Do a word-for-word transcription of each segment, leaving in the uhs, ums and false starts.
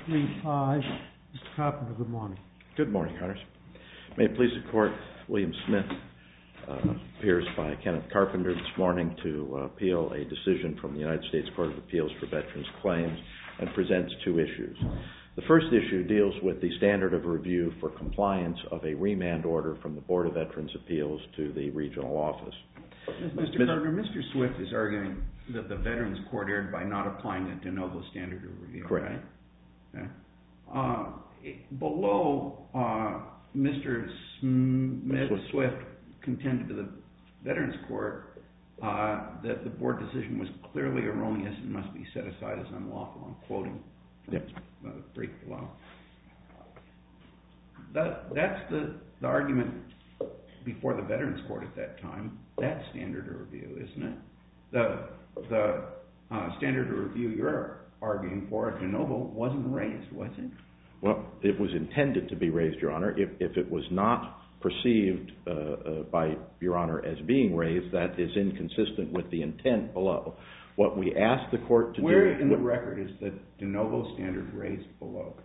three five. Mister Carpenter, good morning. Good morning, Your Honors. May it please the Court, William Smith uh, appears by Kenneth Carpenter this morning to uh, appeal a decision from the United States Court of Appeals for Veterans Claims and presents two issues. The first issue deals with the standard of review for compliance of a remand order from the Board of Veterans Appeals to the regional office. Mister Carpenter, Mister Swift is arguing that the Veterans Court erred by not applying the de novo standard of review. Correct. Right? Okay. Uh, below, uh, Mister Smith, Swift contended to the Veterans Court uh, that the board decision was clearly erroneous and must be set aside as unlawful. I'm quoting from yes. the brief below. That, that's the, the argument before the Veterans Court at that time. That's standard of review, isn't it? The, the uh, standard of review you're arguing for at de novo wasn't raised, was it? Well, it was intended to be raised, Your Honor. If, if it was not perceived uh, uh, by Your Honor as being raised, that is inconsistent with the intent below. What we asked the court to Where do... in the record is the de novo standard raised below?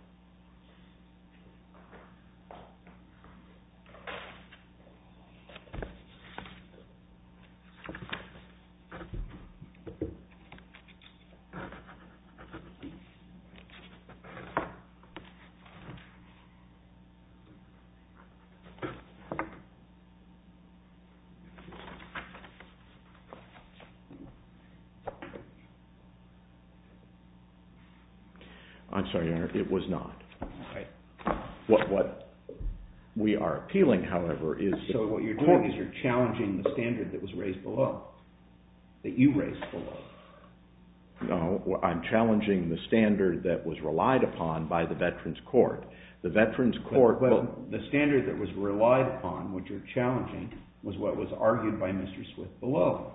I'm sorry, Your Honor, it was not. Right. What, what we are appealing, however, is... So what you're doing is you're challenging the standard that was raised below, that you raised below. No, I'm challenging the standard that was relied upon by the Veterans Court. The Veterans Court... But, but the standard that was relied upon, what you're challenging, was what was argued by Mister Swift below.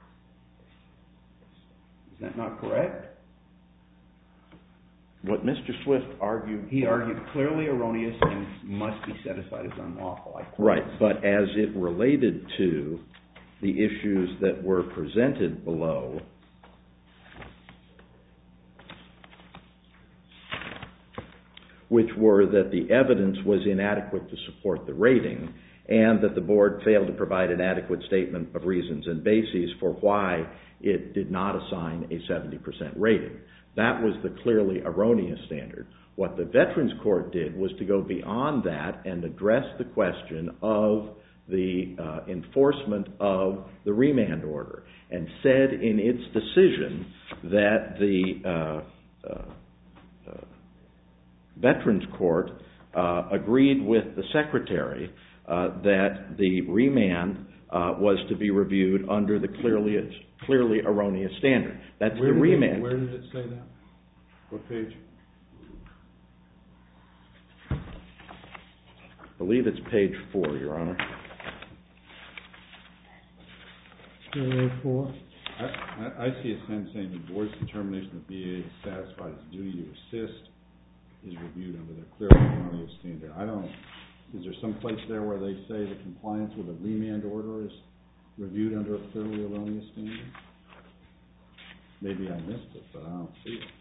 Is that not correct? What Mister Swift argued... He argued clearly erroneous and must be set aside as unlawful. Right, but as it related to the issues that were presented below, which were that the evidence was inadequate to support the rating and that the board failed to provide an adequate statement of reasons and bases for why it did not assign a seventy percent rating. That was the clearly erroneous standard. What the Veterans Court did was to go beyond that and address the question of the uh, enforcement of the remand order and said in its decision that the uh, uh, uh, Veterans Court uh, agreed with the Secretary uh, that the remand uh, was to be reviewed under the clearly clearly erroneous standard. That's where the remand. It, where did it say that? What page? I believe it's page four, Your Honor. Page four. I, I, I see a sentence saying the board's determination that V A is satisfied its duty to assist is reviewed under the clearly erroneous standard. I don't. Is there some place there where they say the compliance with a remand order is reviewed under a clearly erroneous standard? Maybe I missed it, but I don't see it.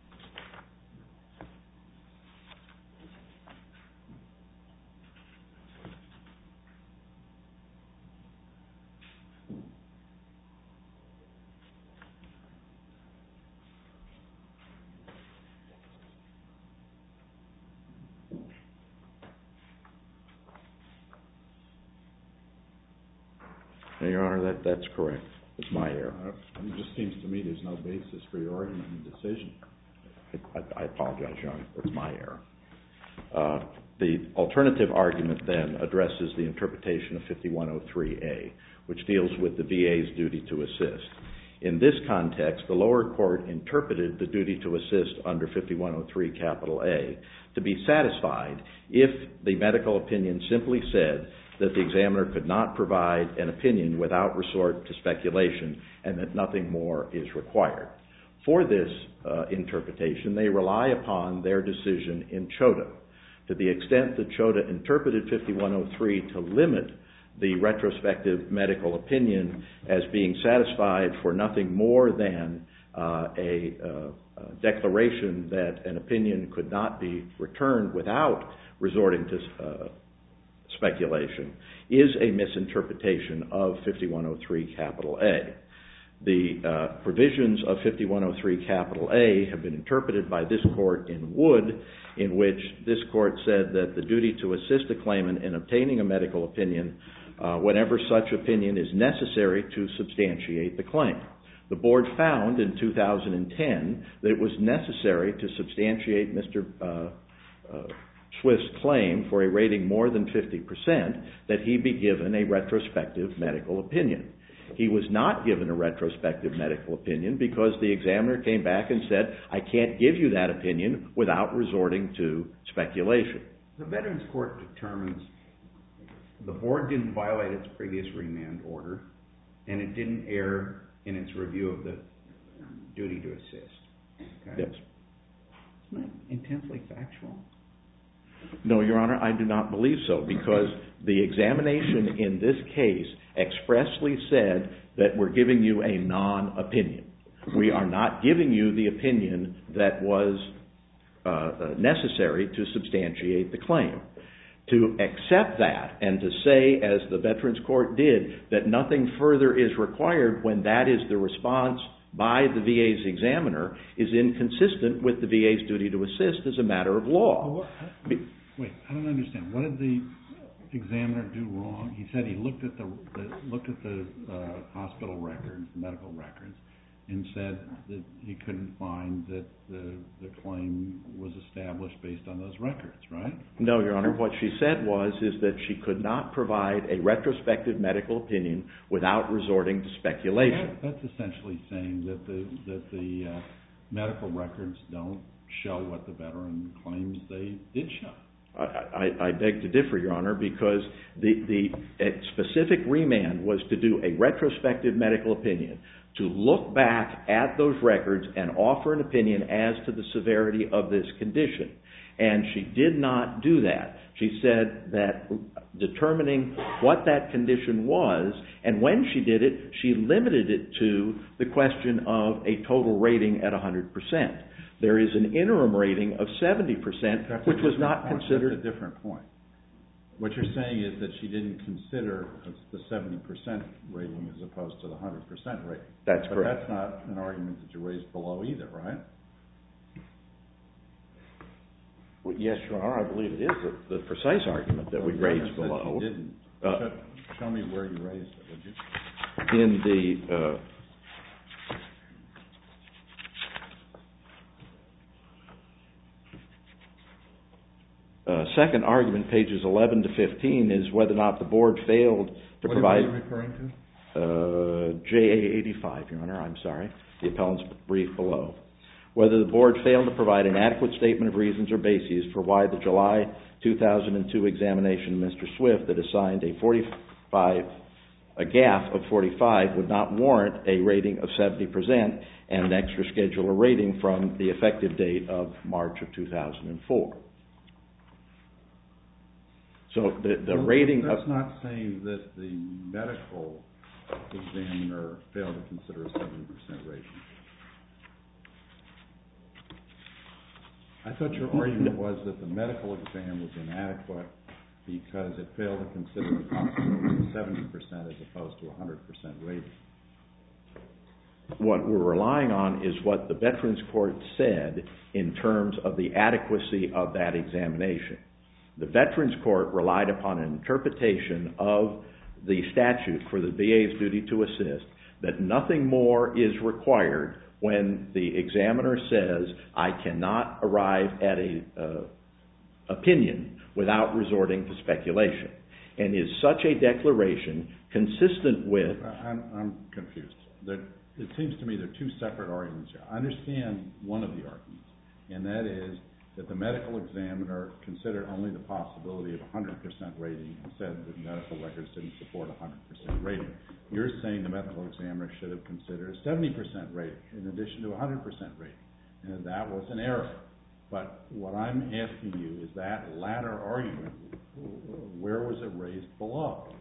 Your Honor, that, that's correct. It's my error. It just seems to me there's no basis for your argument in the decision. I, I apologize, Your Honor. It's my error. Uh, the alternative argument then addresses the interpretation of fifty-one oh three A, which deals with the V A's duty to assist. In this context, the lower court interpreted the duty to assist under fifty-one oh three capital A to be satisfied if the medical opinion simply said that the examiner could not provide an opinion without resort to speculation and that nothing more is required. For this uh, interpretation, they rely upon their decision in Chota. To the extent that Chota interpreted fifty-one oh three to limit the retrospective medical opinion as being satisfied for nothing more than uh, a, uh, uh, declaration that an opinion could not be returned without resorting to uh, speculation is a misinterpretation of fifty-one oh three capital A. The uh, provisions of fifty-one oh three capital A have been interpreted by this court in Wood, in which this court said that the duty to assist a claimant in obtaining a medical opinion uh, whenever such opinion is necessary to substantiate the claim. The board found in two thousand ten that it was necessary to substantiate Mister Uh, uh, Swift's claim for a rating more than fifty percent that he be given a retrospective medical opinion. He was not given a retrospective medical opinion because the examiner came back and said, I can't give you that opinion without resorting to speculation. The Veterans Court determines the board didn't violate its previous remand order and it didn't err in its review of the duty to assist. Okay? Yes. Isn't that intensely factual? No, Your Honor, I do not believe so, because the examination in this case expressly said that we're giving you a non-opinion. We are not giving you the opinion that was uh, necessary to substantiate the claim. To accept that and to say, as the Veterans Court did, that nothing further is required when that is the response by the V A's examiner is inconsistent with the V A's duty to assist as a matter of law. Wait, I don't understand. What did the examiner do wrong? He said he looked at the, the looked at the uh, hospital records, the medical records, and said that he couldn't find that the, the claim was established based on those records, right? No, Your Honor. What she said was is that she could not provide a retrospective medical opinion without resorting to speculation. That, that's essentially saying that the that the uh, medical records don't show what the veteran claims they did show. I, I, I beg to differ, Your Honor, because the, the specific remand was to do a retrospective medical opinion, to look back at those records and offer an opinion as to the severity of this condition. And she did not do that. She said that determining what that condition was, and when she did it, she limited it to the question of a total rating at one hundred percent. There is an interim rating of seventy percent, That's which was not point. considered... That's a different point. What you're saying is that she didn't consider the seventy percent rating as opposed to the one hundred percent rating. That's but correct. But that's not an argument that you raised below either, right? Well, yes, Your Honor, I believe it is the, the precise argument that well, we raised below. You didn't. Uh, show, show me where you raised it, would you? In the... Uh, Uh, second argument, pages eleven to fifteen, is whether or not the board failed to what provide... What are you referring to? Uh, J A eighty-five, Your Honor, I'm sorry, the appellant's brief below. Whether the board failed to provide an adequate statement of reasons or bases for why the July two thousand two examination of Mister Swift that assigned a forty-five, a G A F of forty-five would not warrant a rating of seventy percent and an extra scheduler rating from the effective date of March of two thousand four. So the, the well, rating that's of... not saying that the medical examiner failed to consider a seventy percent rating. I thought your argument was that the medical exam was inadequate because it failed to consider the possibility of seventy percent as opposed to a one hundred percent rating. What we're relying on is what the Veterans Court said in terms of the adequacy of that examination. The Veterans Court relied upon an interpretation of the statute for the V A's duty to assist that nothing more is required when the examiner says, I cannot arrive at an uh, opinion without resorting to speculation. And is such a declaration consistent with... I'm, I'm confused. There, it seems to me there are two separate arguments here. I understand one of the arguments, and that is that the medical examiner considered only the possibility of a one hundred percent rating and said that medical records didn't support a one hundred percent rating. You're saying the medical examiner should have considered a seventy percent rating in addition to a one hundred percent rating, and that was an error. But what I'm asking you is that latter argument, where was it raised below?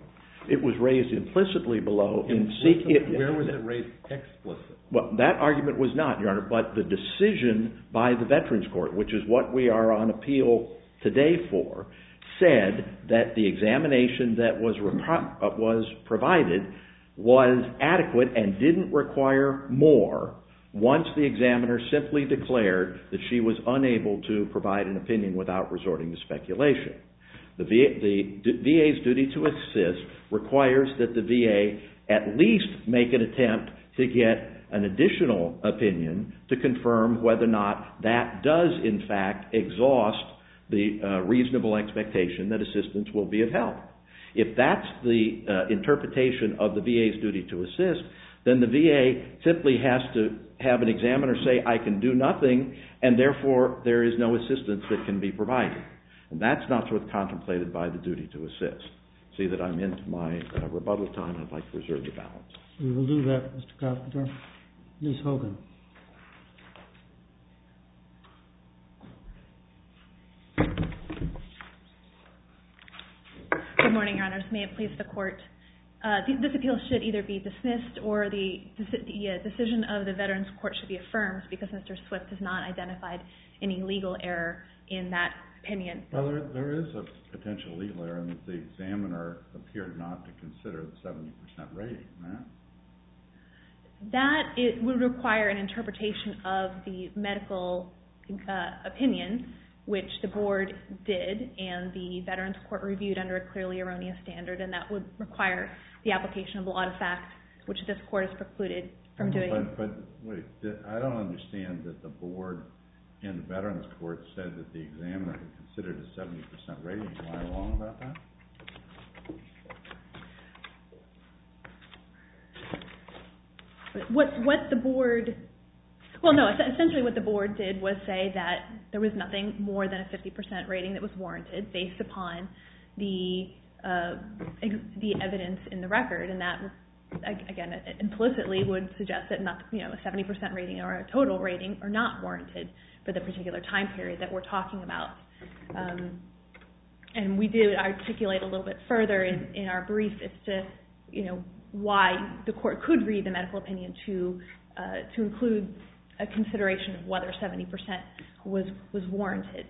It was raised implicitly below in Implicit, seeking... Where was it raised explicit? Well, that argument was not, Your Honor, but the decision by the Veterans Court, which is what we are on appeal today for, said that the examination that was, repro- uh, was provided was adequate and didn't require more once the examiner simply declared that she was unable to provide an opinion without resorting to speculation. The V A, the V A's duty to assist requires that the V A at least make an attempt to get an additional opinion to confirm whether or not that does in fact exhaust the uh, reasonable expectation that assistance will be of help. If that's the uh, interpretation of the V A's duty to assist, then the V A simply has to have an examiner say, I can do nothing, and therefore there is no assistance that can be provided. And that's not what's contemplated by the duty to assist. See that I'm into my uh, rebuttal time. I'd like to reserve the balance. We will do that, Mister Carpenter. Miz Hogan. Good morning, Your Honors. May it please the Court. Uh, th- this appeal should either be dismissed or the, deci- the uh, decision of the Veterans Court should be affirmed because Mister Swift has not identified any legal error in that opinion. Well, there, there is a potential legal error in that the examiner appeared not to consider the seventy percent rating, right? That it would require an interpretation of the medical uh, opinion, which the board did, and the Veterans Court reviewed under a clearly erroneous standard, and that would require the application of law to fact, which this court has precluded from doing. But, but wait, I don't understand that the board and the Veterans Court said that the examiner had considered a seventy percent rating. Am I wrong about that? What what the board, well, no, essentially what the board did was say that there was nothing more than a fifty percent rating that was warranted based upon the uh, ex- the evidence in the record, and that, again, implicitly would suggest that not, you know, a seventy percent rating or a total rating are not warranted for the particular time period that we're talking about. Um, and we did articulate a little bit further in, in our brief as to, you know, why the court could read the medical opinion to uh, to include a consideration of whether seventy percent was was warranted.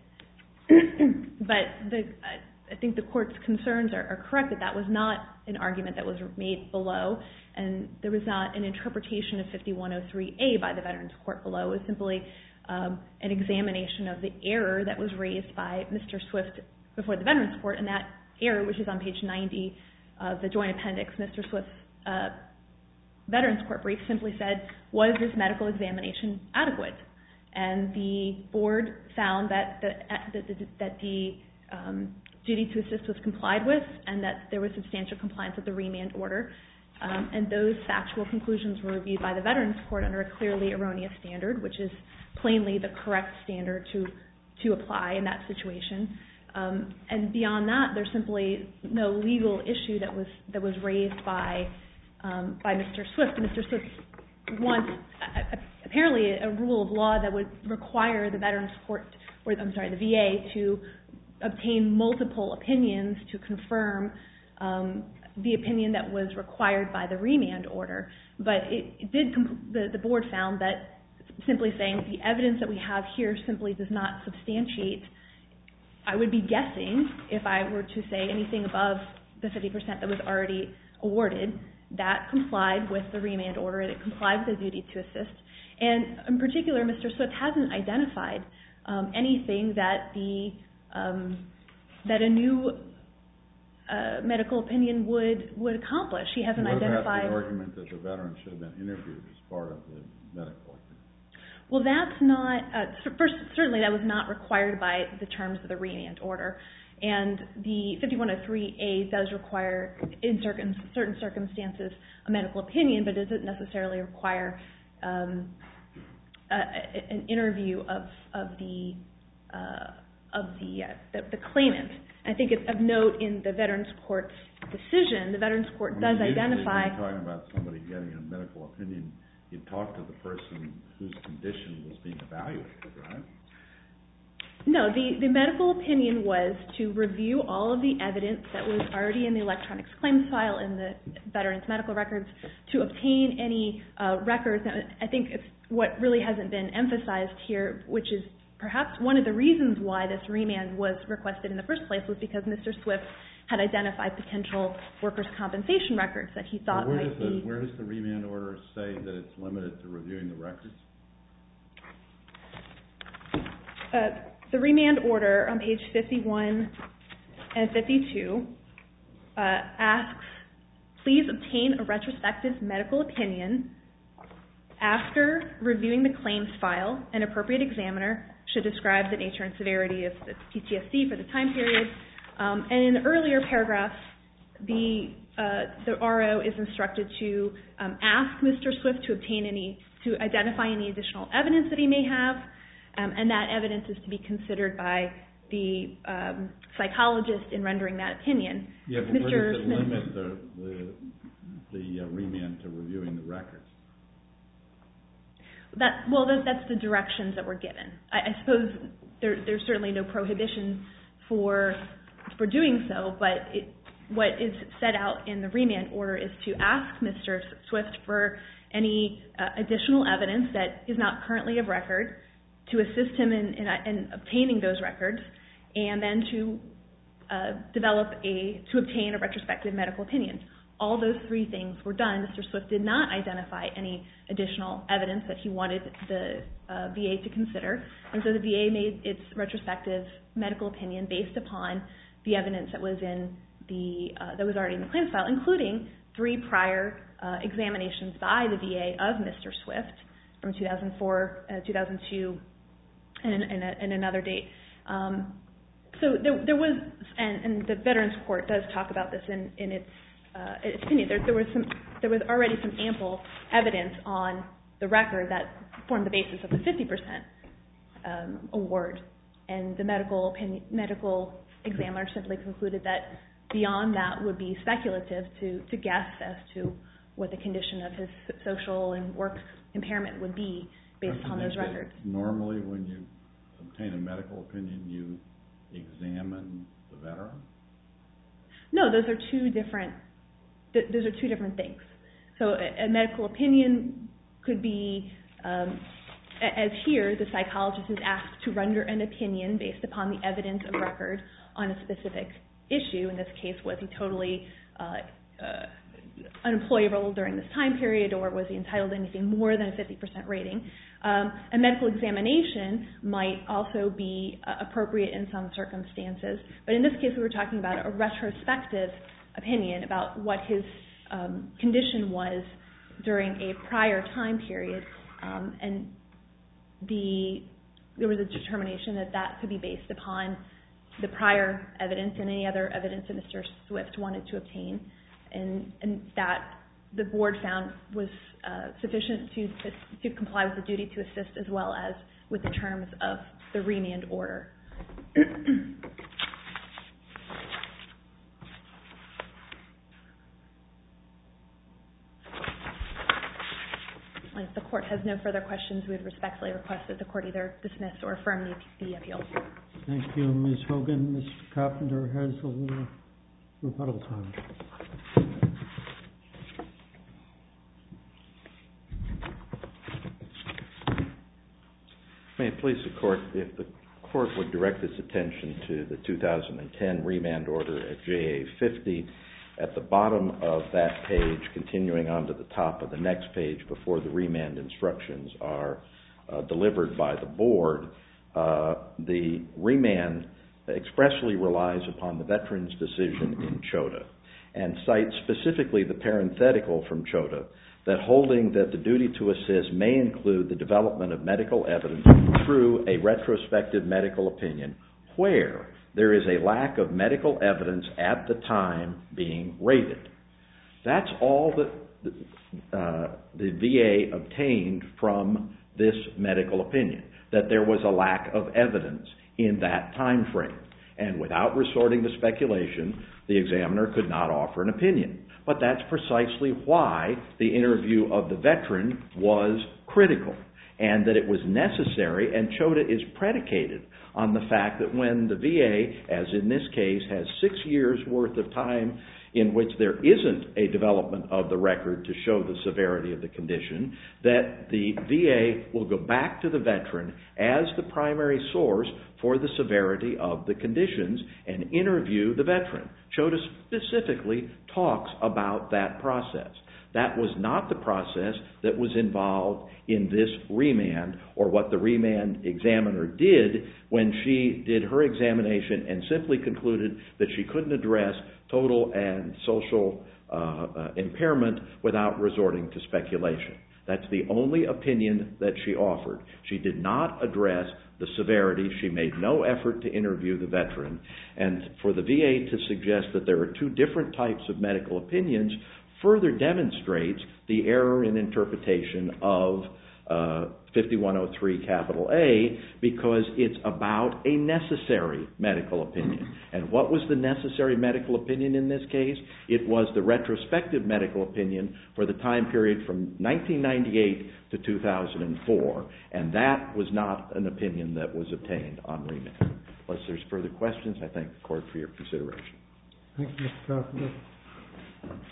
But the, I think the court's concerns are, are correct that that was not an argument that was made below, and there was not an interpretation of fifty-one oh three A by the Veterans Court below. It was simply um, an examination of the error that was raised by Mister Swift before the Veterans Court, and that error, which is on page ninety of the Joint Appendix, Mister Swift's uh, Veterans Court brief simply said, was this medical examination adequate? And the board found that the, that the, that the um, duty to assist was complied with and that there was substantial compliance with the remand order. Um, and those factual conclusions were reviewed by the Veterans Court under a clearly erroneous standard, which is plainly the correct standard to, to apply in that situation. Um, and beyond that, there's simply no legal issue that was that was raised by um, by Mister Swift. Mister Swift wants a, a, apparently a rule of law that would require the Veterans Court, or I'm sorry, the V A to obtain multiple opinions to confirm um, the opinion that was required by the remand order. But it, it did. Comp- the, the board found that simply saying the evidence that we have here simply does not substantiate. I would be guessing, if I were to say anything above the fifty percent that was already awarded, that complied with the remand order, that complied with the duty to assist. And in particular, Mister Swift hasn't identified um, anything that the um, that a new uh, medical opinion would would accomplish. He hasn't what identified. What about the argument that the veteran should have been interviewed as part of the medical opinion? Well, that's not, uh, first, certainly that was not required by the terms of the remand order. And the fifty-one oh three A does require, in certain, certain circumstances, a medical opinion, but it doesn't necessarily require um, a, a, an interview of, of the uh, of the, uh, the the claimant. And I think it's of note in the Veterans Court's decision, the Veterans Court does I mean, identify... When you're talking about somebody getting a medical opinion, you talk to the person whose condition was being evaluated, right? No, the, the medical opinion was to review all of the evidence that was already in the electronic claims file in the Veterans Medical Records, to obtain any uh, records. I think it's what really hasn't been emphasized here, which is perhaps one of the reasons why this remand was requested in the first place, was because Mister Swift had identified potential workers' compensation records that he thought where might does the, be... Where does the remand order say that it's limited to reviewing the records? Uh, the remand order on page fifty-one and fifty-two uh, asks, please obtain a retrospective medical opinion. After reviewing the claims file, an appropriate examiner should describe the nature and severity of the P T S D for the time period. Um, and in the earlier paragraphs, the uh, the R O is instructed to um, ask Mister Swift to obtain any, to identify any additional evidence that he may have, um, and that evidence is to be considered by the um, psychologist in rendering that opinion. Yeah, but Mister where does it Smith, limit the the, the uh, remand to reviewing the records? That, well, that, that's the directions that were given. I, I suppose there, there's certainly no prohibition for for doing so, but it, what is set out in the remand order is to ask Mister Swift for any uh, additional evidence that is not currently of record, to assist him in, in, in obtaining those records, and then to uh, develop a, to obtain a retrospective medical opinion. All those three things were done. Mister Swift did not identify any additional evidence that he wanted the uh, V A to consider, and so the V A made its retrospective medical opinion based upon the evidence that was in the uh, that was already in the claims file, including three prior uh, examinations by the V A of Mister Swift from two thousand four, uh, two thousand two, and, and, a, and another date. Um, so there, there was, and, and the Veterans Court does talk about this in, in its Uh, its opinion. There, there was some, there was already some ample evidence on the record that formed the basis of the fifty percent um, award, and the medical opinion, medical examiner simply concluded that beyond that would be speculative to, to guess as to what the condition of his social and work impairment would be based on those records. Normally, when you obtain a medical opinion, you examine the veteran? No, those are two different. Those are two different things. So a, a medical opinion could be, um, as here, the psychologist is asked to render an opinion based upon the evidence of record on a specific issue. In this case, was he totally uh, uh, unemployable during this time period, or was he entitled to anything more than a fifty percent rating? Um, a medical examination might also be uh, appropriate in some circumstances, but in this case we were talking about a retrospective opinion about what his um, condition was during a prior time period, um, and the there was a determination that that could be based upon the prior evidence and any other evidence that Mister Swift wanted to obtain, and, and that the board found was uh, sufficient to, to to comply with the duty to assist, as well as with the terms of the remand order. If the court has no further questions, we would respectfully request that the court either dismiss or affirm the, the appeal. Thank you, Miz Hogan. Mister Carpenter has a little rebuttal time. May it please the court, if the court would direct its attention to the two thousand ten remand order at J A fifty, at the bottom of that page, continuing on to the top of the next page before the remand instructions are uh, delivered by the board, uh, the remand expressly relies upon the veteran's decision in CHOTA and cites specifically the parenthetical from CHOTA that holding that the duty to assist may include the development of medical evidence through a retrospective medical opinion where there is a lack of medical evidence at the time being rated. That's all that uh, the V A obtained from this medical opinion, that there was a lack of evidence in that time frame. And without resorting to speculation, the examiner could not offer an opinion. But that's precisely why the interview of the veteran was critical. and that it was necessary, and CHOTA is predicated on the fact that when the V A, as in this case, has six years worth of time in which there isn't a development of the record to show the severity of the condition, that the V A will go back to the veteran as the primary source for the severity of the conditions and interview the veteran. CHOTA specifically talks about that process. That was not the process that was involved in this remand, or what the remand examiner did when she did her examination and simply concluded that she couldn't address total and social uh, uh, impairment without resorting to speculation. That's the only opinion that she offered. She did not address the severity. She made no effort to interview the veteran. And for the V A to suggest that there are two different types of medical opinions further demonstrates the error in interpretation of uh, fifty-one oh three capital A, because it's about a necessary medical opinion. And what was the necessary medical opinion in this case? It was the retrospective medical opinion for the time period from nineteen ninety-eight to two thousand four, and that was not an opinion that was obtained on remand. Unless there's further questions, I thank the Court for your consideration. Thank you, Mister Carpenter.